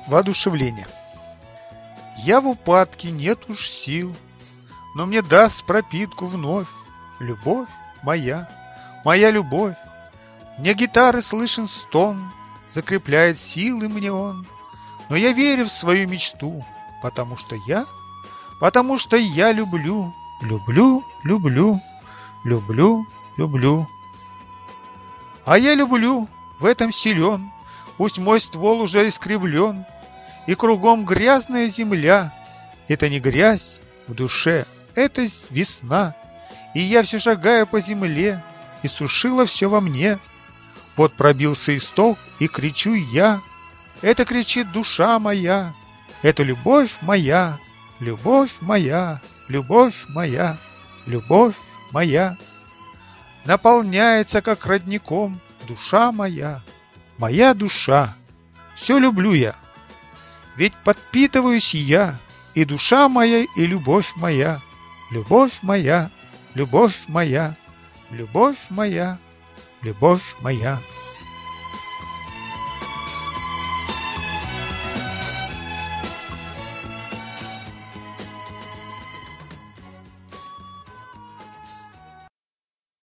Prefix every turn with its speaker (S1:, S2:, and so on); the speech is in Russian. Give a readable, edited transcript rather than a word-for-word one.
S1: Воодушевление. Я в упадке, нет уж сил, но мне даст пропитку вновь любовь моя, моя любовь. Мне гитары слышен стон, закрепляет силы мне он, но я верю в свою мечту, потому что я люблю, люблю, люблю, люблю, люблю. А я люблю, в этом силен, пусть мой ствол уже искривлен, и кругом грязная земля. Это не грязь в душе, это весна, и я все шагаю по земле, и сушила все во мне. Вот пробился исток, и кричу я, это кричит душа моя, это любовь моя, любовь моя, любовь моя, любовь моя. Наполняется, как родником, душа моя, моя душа, все люблю я. Ведь подпитываюсь я, и душа моя, и любовь моя, любовь моя, любовь моя, любовь моя, любовь моя.